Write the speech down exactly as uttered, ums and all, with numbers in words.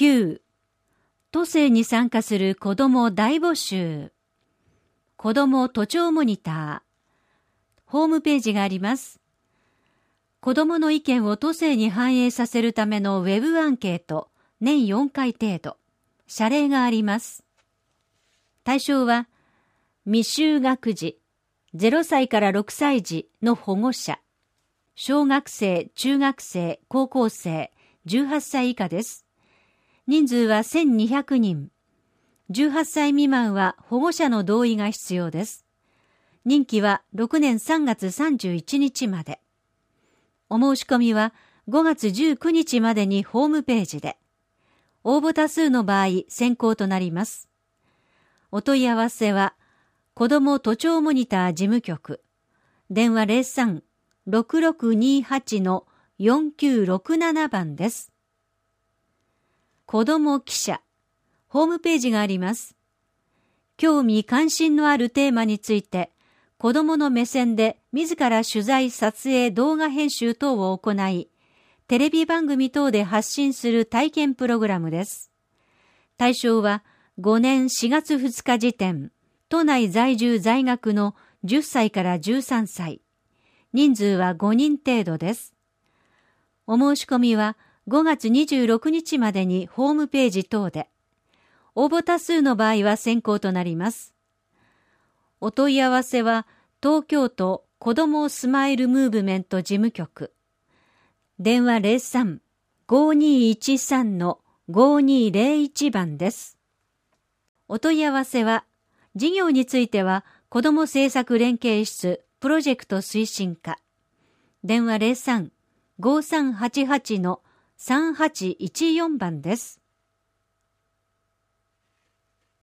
きゅう、都政に参加する子ども大募集。子ども都庁モニター。ホームページがあります。子どもの意見を都政に反映させるためのウェブアンケート、年よんかい程度。謝礼があります。対象は、未就学児、ゼロさいからろくさい児の保護者、小学生、中学生、高校生、じゅうはっさい以下です。人数はせんにひゃくにん。じゅうはっさい未満は保護者の同意が必要です。任期はろくねんさんがつさんじゅういちにちまで。お申し込みはごがつじゅうくにちまでにホームページで。応募多数の場合先行となります。お問い合わせは、子ども都庁モニター事務局、電話 ゼロさん ろくろくにはち よんきゅうろくなな 番です。子ども記者、ホームページがあります。興味関心のあるテーマについて、子どもの目線で自ら取材、撮影、動画編集等を行い、テレビ番組等で発信する体験プログラムです。対象はごねんしがつふつか時点、都内在住在学のじゅっさいからじゅうさんさい。人数はごにん程度です。お申し込みはごがつにじゅうろくにちまでにホームページ等で。応募多数の場合は先行となります。お問い合わせは東京都子どもスマイルムーブメント事務局。電話 ゼロさん ごにいちさん ごにゼロいち 番です。お問い合わせは、事業については子ども政策連携室プロジェクト推進課。電話 ゼロさん ごさんはちはち さんはちいちよん 番です。